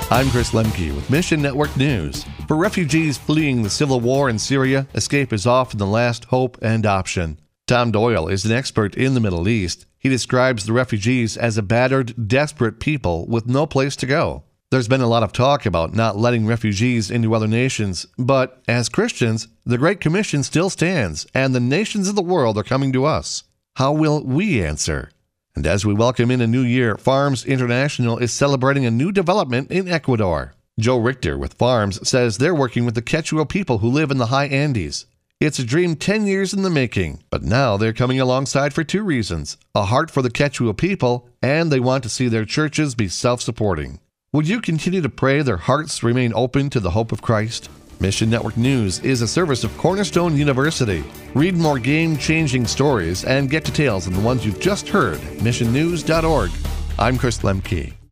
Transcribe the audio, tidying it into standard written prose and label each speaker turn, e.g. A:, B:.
A: I'm Chris Lemke with Mission Network News. For refugees fleeing the civil war in Syria, escape is often the last hope and option. Tom Doyle is an expert in the Middle East. He describes the refugees as a battered, desperate people with no place to go. There's been a lot of talk about not letting refugees into other nations, but as Christians, the Great Commission still stands, and the nations of the world are coming to us. How will we answer? And as we welcome in a new year, Farms International is celebrating a new development in Ecuador. Joe Richter with Farms says they're working with the Quechua people who live in the high Andes. It's a dream 10 years in the making, but now they're coming alongside for two reasons: a heart for the Quechua people, and they want to see their churches be self-supporting. Would you continue to pray their hearts remain open to the hope of Christ? Mission Network News is a service of Cornerstone University. Read more game-changing stories and get details on the ones you've just heard at missionnews.org. I'm Chris Lemke.